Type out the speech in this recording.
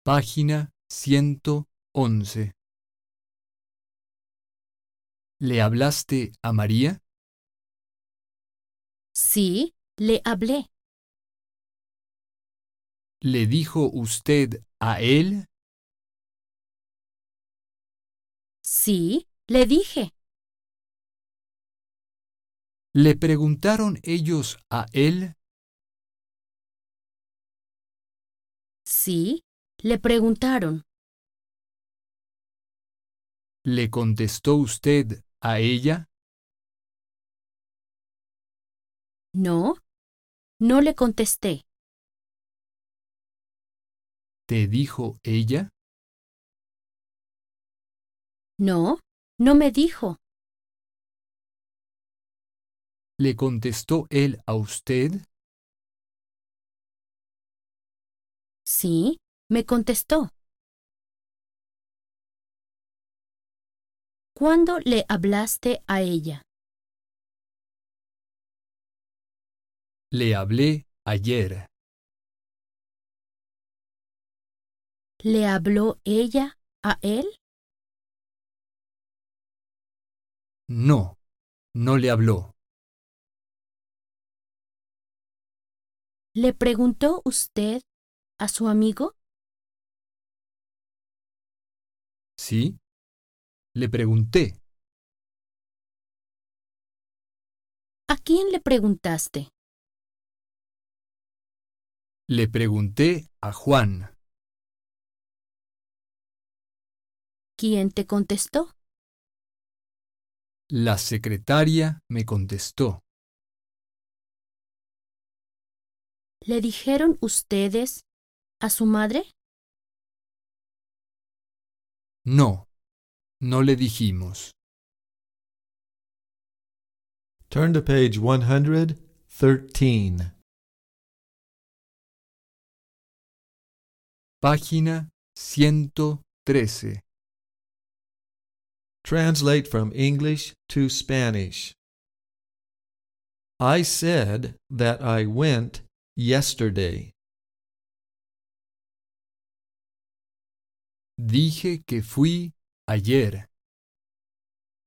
Página 111. ¿Le hablaste a María? Sí, le hablé. ¿Le dijo usted a él? Sí, le dije. ¿Le preguntaron ellos a él? Sí, le preguntaron. ¿Le contestó usted a ella? No, no le contesté. ¿Te dijo ella? No, no me dijo. ¿Le contestó él a usted? Sí, me contestó. ¿Cuándo le hablaste a ella? Le hablé ayer. ¿Le habló ella a él? No, no le habló. ¿Le preguntó usted a su amigo? ¿Sí? Le pregunté. ¿A quién le preguntaste? Le pregunté a Juan. ¿Quién te contestó? La secretaria me contestó. ¿Le dijeron ustedes a su madre? No, no le dijimos. Turn to page 113. Página 113. Translate from English to Spanish. I said that I went yesterday. Dije que fui ayer.